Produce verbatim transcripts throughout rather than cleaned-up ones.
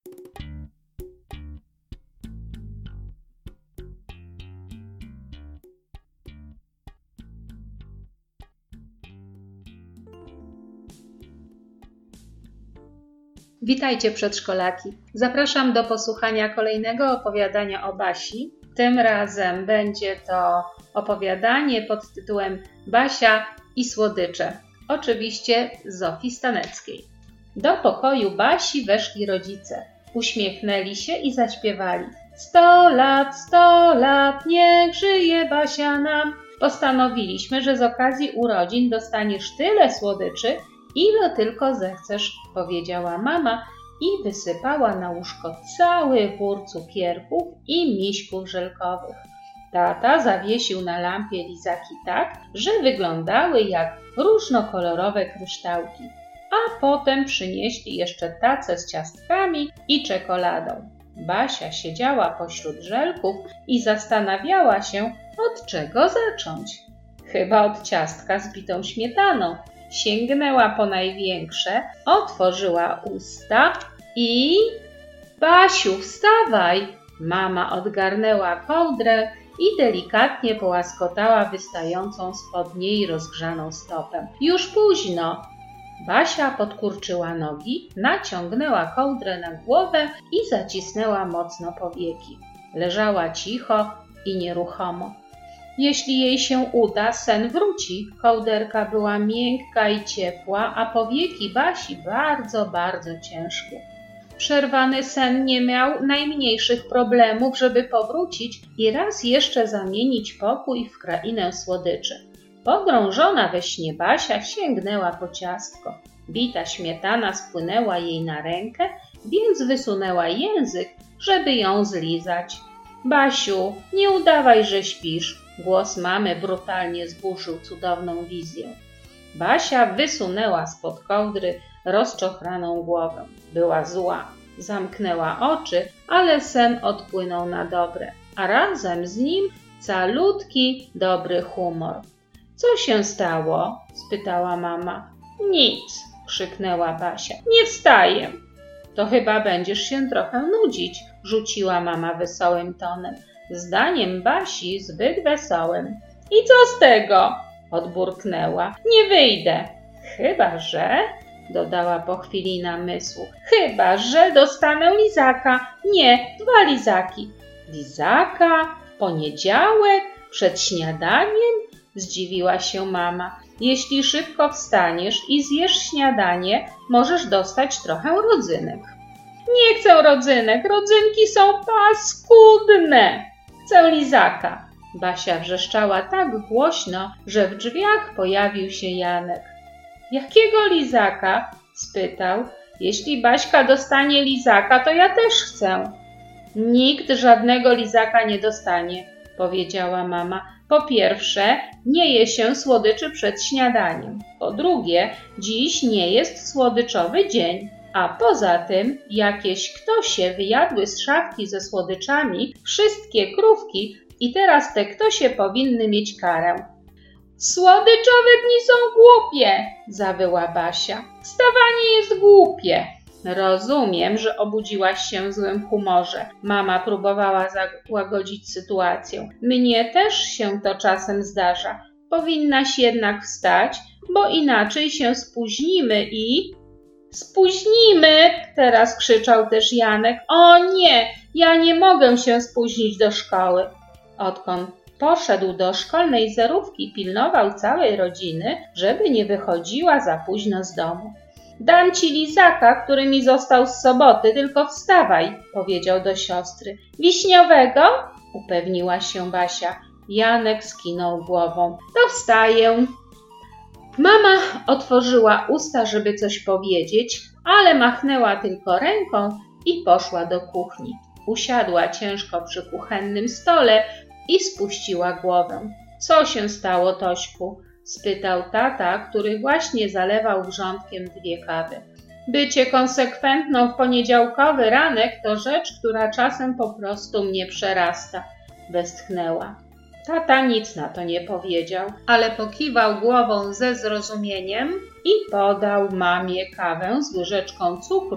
Witajcie przedszkolaki. Zapraszam do posłuchania kolejnego opowiadania o Basi. Tym razem będzie to opowiadanie pod tytułem Basia i słodycze. Oczywiście Zofii Staneckiej. Do pokoju Basi weszli rodzice. Uśmiechnęli się i zaśpiewali. Sto lat, sto lat, niech żyje Basia nam. Postanowiliśmy, że z okazji urodzin dostaniesz tyle słodyczy, ile tylko zechcesz, powiedziała mama i wysypała na łóżko cały wór cukierków i miśków żelkowych. Tata zawiesił na lampie lizaki tak, że wyglądały jak różnokolorowe kryształki, a potem przynieśli jeszcze tacę z ciastkami i czekoladą. Basia siedziała pośród żelków i zastanawiała się, od czego zacząć. Chyba od ciastka z bitą śmietaną. Sięgnęła po największe, otworzyła usta i... Basiu, wstawaj! Mama odgarnęła kołdrę i delikatnie połaskotała wystającą spod niej rozgrzaną stopę. Już późno! Basia podkurczyła nogi, naciągnęła kołdrę na głowę i zacisnęła mocno powieki. Leżała cicho i nieruchomo. Jeśli jej się uda, sen wróci. Kołderka była miękka i ciepła, a powieki Basi bardzo, bardzo ciężkie. Przerwany sen nie miał najmniejszych problemów, żeby powrócić i raz jeszcze zamienić pokój w krainę słodyczy. Pogrążona we śnie Basia sięgnęła po ciastko. Bita śmietana spłynęła jej na rękę, więc wysunęła język, żeby ją zlizać. Basiu, nie udawaj, że śpisz. Głos mamy brutalnie zburzył cudowną wizję. Basia wysunęła spod kołdry rozczochraną głowę. Była zła. Zamknęła oczy, ale sen odpłynął na dobre, a razem z nim calutki, dobry humor. Co się stało? Spytała mama. Nic, krzyknęła Basia. Nie wstaję. To chyba będziesz się trochę nudzić, rzuciła mama wesołym tonem. Zdaniem Basi zbyt wesołym. I co z tego? Odburknęła. Nie wyjdę. Chyba, że... dodała po chwili namysłu. Chyba, że dostanę lizaka. Nie, dwa lizaki. Lizaka? Poniedziałek? Przed śniadaniem? Zdziwiła się mama. Jeśli szybko wstaniesz i zjesz śniadanie, możesz dostać trochę rodzynek. Nie chcę rodzynek. Rodzynki są paskudne. Chcę lizaka. Basia wrzeszczała tak głośno, że w drzwiach pojawił się Janek. Jakiego lizaka? Spytał. Jeśli Baśka dostanie lizaka, to ja też chcę. Nikt żadnego lizaka nie dostanie, powiedziała mama. Po pierwsze, nie je się słodyczy przed śniadaniem. Po drugie, dziś nie jest słodyczowy dzień. A poza tym jakieś ktosie wyjadły z szafki ze słodyczami wszystkie krówki i teraz te ktosie powinny mieć karę. Słodyczowe dni są głupie, zawyła Basia. Wstawanie jest głupie. Rozumiem, że obudziłaś się w złym humorze. Mama próbowała załagodzić sytuację. Mnie też się to czasem zdarza. Powinnaś jednak wstać, bo inaczej się spóźnimy i... Spóźnimy! Teraz krzyczał też Janek. O nie! Ja nie mogę się spóźnić do szkoły. Odkąd poszedł do szkolnej zerówki, pilnował całej rodziny, żeby nie wychodziła za późno z domu. Dam ci lizaka, który mi został z soboty, tylko wstawaj, powiedział do siostry. Wiśniowego? Upewniła się Basia. Janek skinął głową. To wstaję. Mama otworzyła usta, żeby coś powiedzieć, ale machnęła tylko ręką i poszła do kuchni. Usiadła ciężko przy kuchennym stole i spuściła głowę. Co się stało, Tośku? Spytał tata, który właśnie zalewał wrzątkiem dwie kawy. Bycie konsekwentną w poniedziałkowy ranek to rzecz, która czasem po prostu mnie przerasta. Westchnęła. Tata nic na to nie powiedział, ale pokiwał głową ze zrozumieniem i podał mamie kawę z łyżeczką cukru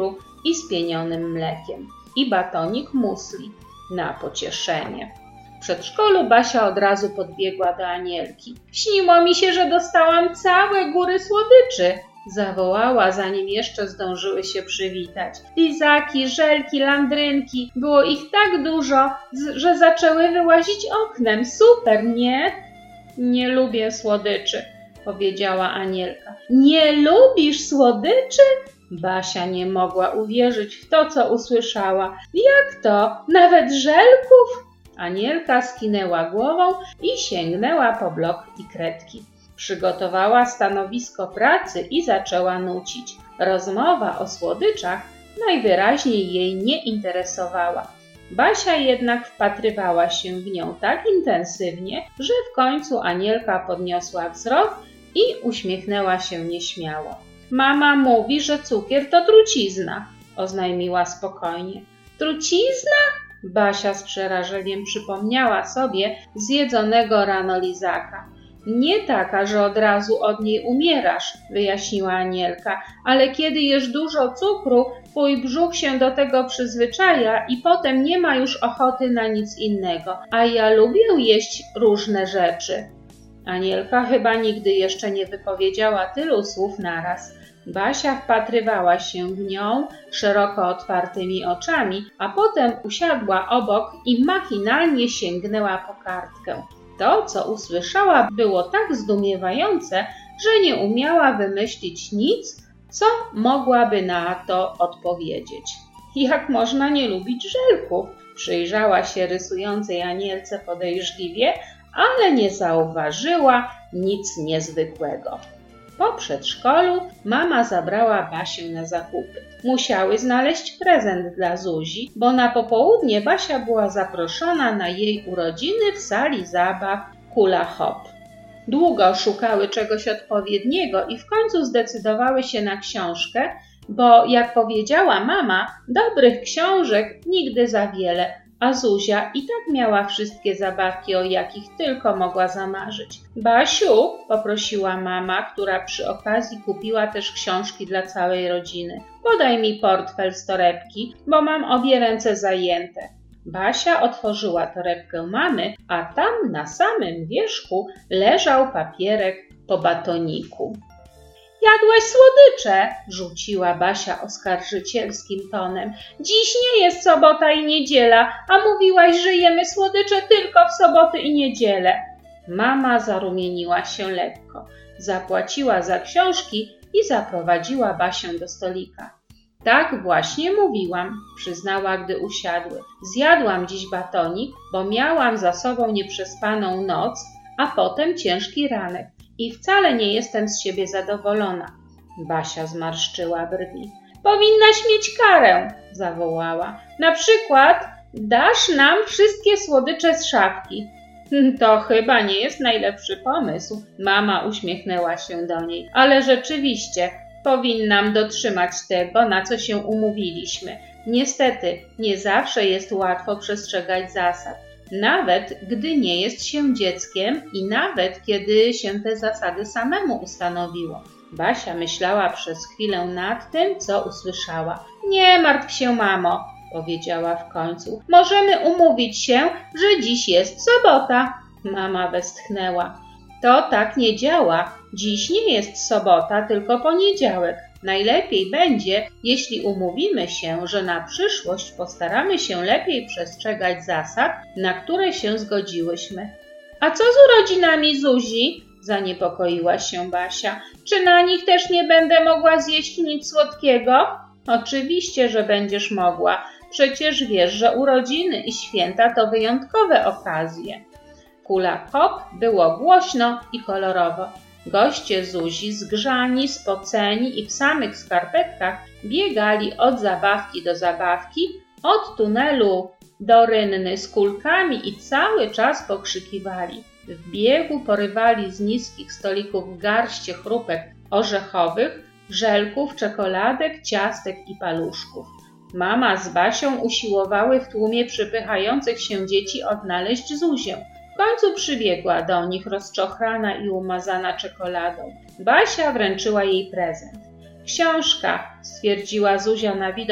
i z pienionym mlekiem i batonik musli na pocieszenie. W przedszkolu Basia od razu podbiegła do Anielki. Śniło mi się, że dostałam całe góry słodyczy, zawołała, zanim jeszcze zdążyły się przywitać. Lizaki, żelki, landrynki, było ich tak dużo, że zaczęły wyłazić oknem. Super, nie? Nie lubię słodyczy, powiedziała Anielka. Nie lubisz słodyczy? Basia nie mogła uwierzyć w to, co usłyszała. Jak to? Nawet żelków? Anielka skinęła głową i sięgnęła po blok i kredki. Przygotowała stanowisko pracy i zaczęła nucić. Rozmowa o słodyczach najwyraźniej jej nie interesowała. Basia jednak wpatrywała się w nią tak intensywnie, że w końcu Anielka podniosła wzrok i uśmiechnęła się nieśmiało. Mama mówi, że cukier to trucizna, oznajmiła spokojnie. Trucizna? Basia z przerażeniem przypomniała sobie zjedzonego rano lizaka. Nie taka, że od razu od niej umierasz, wyjaśniła Anielka, ale kiedy jesz dużo cukru, twój brzuch się do tego przyzwyczaja i potem nie ma już ochoty na nic innego. A ja lubię jeść różne rzeczy. Anielka chyba nigdy jeszcze nie wypowiedziała tylu słów naraz. Basia wpatrywała się w nią szeroko otwartymi oczami, a potem usiadła obok i machinalnie sięgnęła po kartkę. To, co usłyszała, było tak zdumiewające, że nie umiała wymyślić nic, co mogłaby na to odpowiedzieć. Jak można nie lubić żelków? Przyjrzała się rysującej Anielce podejrzliwie, ale nie zauważyła nic niezwykłego. Po przedszkolu mama zabrała Basię na zakupy. Musiały znaleźć prezent dla Zuzi, bo na popołudnie Basia była zaproszona na jej urodziny w sali zabaw Hula Hop. Długo szukały czegoś odpowiedniego i w końcu zdecydowały się na książkę, bo jak powiedziała mama, dobrych książek nigdy za wiele, a Zuzia i tak miała wszystkie zabawki, o jakich tylko mogła zamarzyć. Basiu, poprosiła mama, która przy okazji kupiła też książki dla całej rodziny. Podaj mi portfel z torebki, bo mam obie ręce zajęte. Basia otworzyła torebkę mamy, a tam na samym wierzchu leżał papierek po batoniku. Jadłeś słodycze, rzuciła Basia oskarżycielskim tonem. Dziś nie jest sobota i niedziela, a mówiłaś, że jemy słodycze tylko w soboty i niedzielę. Mama zarumieniła się lekko, zapłaciła za książki i zaprowadziła Basię do stolika. Tak właśnie mówiłam, przyznała, gdy usiadły. Zjadłam dziś batonik, bo miałam za sobą nieprzespaną noc, a potem ciężki ranek. I wcale nie jestem z siebie zadowolona. Basia zmarszczyła brwi. Powinnaś mieć karę, zawołała. Na przykład dasz nam wszystkie słodycze z szafki. To chyba nie jest najlepszy pomysł. Mama uśmiechnęła się do niej. Ale rzeczywiście powinnam dotrzymać tego, na co się umówiliśmy. Niestety, nie zawsze jest łatwo przestrzegać zasad. Nawet gdy nie jest się dzieckiem i nawet kiedy się te zasady samemu ustanowiło. Basia myślała przez chwilę nad tym, co usłyszała. Nie martw się, mamo, powiedziała w końcu. Możemy umówić się, że dziś jest sobota. Mama westchnęła. To tak nie działa. Dziś nie jest sobota, tylko poniedziałek. Najlepiej będzie, jeśli umówimy się, że na przyszłość postaramy się lepiej przestrzegać zasad, na które się zgodziłyśmy. A co z urodzinami Zuzi? Zaniepokoiła się Basia. Czy na nich też nie będę mogła zjeść nic słodkiego? Oczywiście, że będziesz mogła. Przecież wiesz, że urodziny i święta to wyjątkowe okazje. Hula Hop było głośno i kolorowo. Goście Zuzi, zgrzani, spoceni i w samych skarpetkach, biegali od zabawki do zabawki, od tunelu do rynny z kulkami i cały czas pokrzykiwali. W biegu porywali z niskich stolików garście chrupek orzechowych, żelków, czekoladek, ciastek i paluszków. Mama z Basią usiłowały w tłumie przypychających się dzieci odnaleźć Zuzię. W końcu przybiegła do nich rozczochrana i umazana czekoladą. Basia wręczyła jej prezent. Książka, stwierdziła Zuzia na widok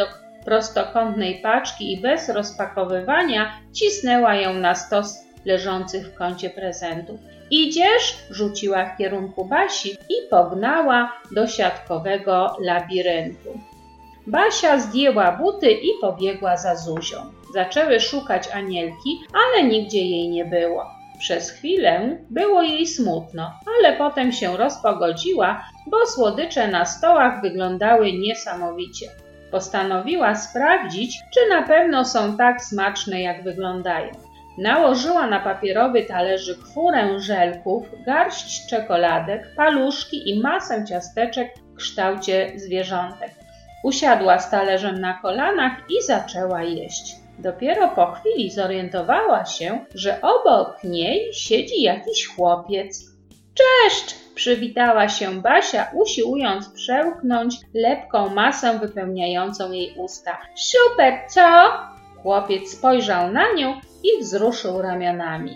prostokątnej paczki i bez rozpakowywania cisnęła ją na stos leżących w kącie prezentów. Idziesz? Rzuciła w kierunku Basi i pognała do siatkowego labiryntu. Basia zdjęła buty i pobiegła za Zuzią. Zaczęły szukać Anielki, ale nigdzie jej nie było. Przez chwilę było jej smutno, ale potem się rozpogodziła, bo słodycze na stołach wyglądały niesamowicie. Postanowiła sprawdzić, czy na pewno są tak smaczne, jak wyglądają. Nałożyła na papierowy talerzyk furę żelków, garść czekoladek, paluszki i masę ciasteczek w kształcie zwierzątek. Usiadła z talerzem na kolanach i zaczęła jeść. Dopiero po chwili zorientowała się, że obok niej siedzi jakiś chłopiec. Cześć! Przywitała się Basia, usiłując przełknąć lepką masę wypełniającą jej usta. Super, co? Chłopiec spojrzał na nią i wzruszył ramionami.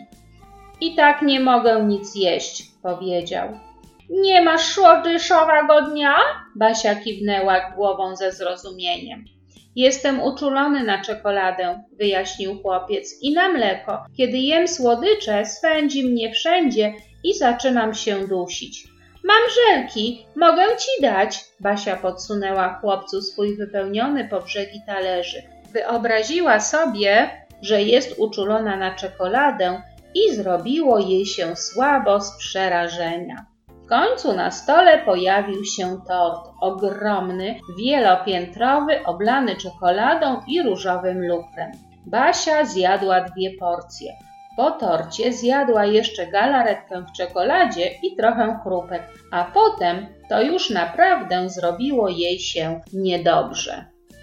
I tak nie mogę nic jeść, powiedział. Nie masz słodyszowego dnia? Basia kiwnęła głową ze zrozumieniem. Jestem uczulony na czekoladę, wyjaśnił chłopiec, i na mleko. Kiedy jem słodycze, swędzi mnie wszędzie i zaczynam się dusić. Mam żelki, mogę ci dać? Basia podsunęła chłopcu swój wypełniony po brzegi talerzyk. Wyobraziła sobie, że jest uczulona na czekoladę i zrobiło jej się słabo z przerażenia. W końcu na stole pojawił się tort, ogromny, wielopiętrowy, oblany czekoladą i różowym lukrem. Basia zjadła dwie porcje. Po torcie zjadła jeszcze galaretkę w czekoladzie i trochę chrupek, a potem to już naprawdę zrobiło jej się niedobrze.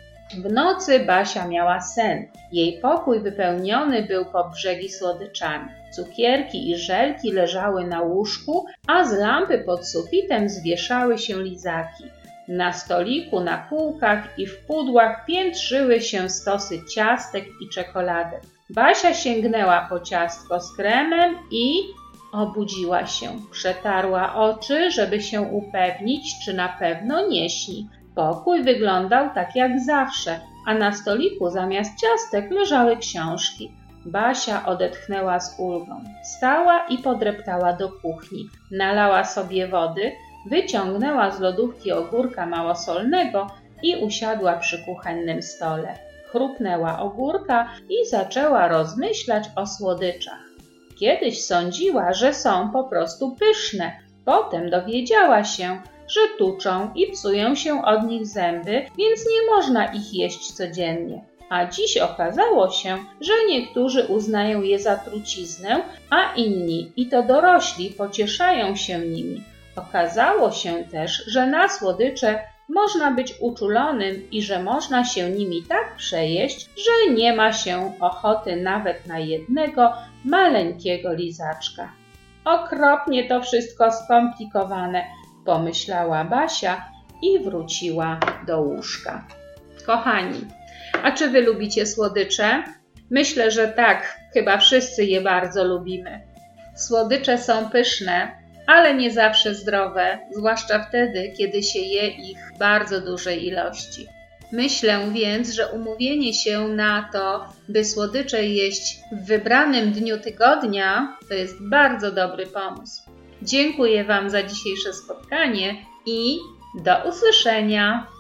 W nocy Basia miała sen. Jej pokój wypełniony był po brzegi słodyczami. Cukierki i żelki leżały na łóżku, a z lampy pod sufitem zwieszały się lizaki. Na stoliku, na półkach i w pudłach piętrzyły się stosy ciastek i czekoladek. Basia sięgnęła po ciastko z kremem i obudziła się. Przetarła oczy, żeby się upewnić, czy na pewno nie śni. Pokój wyglądał tak jak zawsze, a na stoliku zamiast ciastek leżały książki. Basia odetchnęła z ulgą. Wstała i podreptała do kuchni. Nalała sobie wody, wyciągnęła z lodówki ogórka małosolnego i usiadła przy kuchennym stole. Chrupnęła ogórka i zaczęła rozmyślać o słodyczach. Kiedyś sądziła, że są po prostu pyszne. Potem dowiedziała się, że tuczą i psują się od nich zęby, więc nie można ich jeść codziennie. A dziś okazało się, że niektórzy uznają je za truciznę, a inni, i to dorośli, pocieszają się nimi. Okazało się też, że na słodycze można być uczulonym i że można się nimi tak przejeść, że nie ma się ochoty nawet na jednego maleńkiego lizaczka. Okropnie to wszystko skomplikowane, pomyślała Basia i wróciła do łóżka. Kochani, a czy wy lubicie słodycze? Myślę, że tak, chyba wszyscy je bardzo lubimy. Słodycze są pyszne, ale nie zawsze zdrowe, zwłaszcza wtedy, kiedy się je ich w bardzo dużej ilości. Myślę więc, że umówienie się na to, by słodycze jeść w wybranym dniu tygodnia, to jest bardzo dobry pomysł. Dziękuję Wam za dzisiejsze spotkanie i do usłyszenia!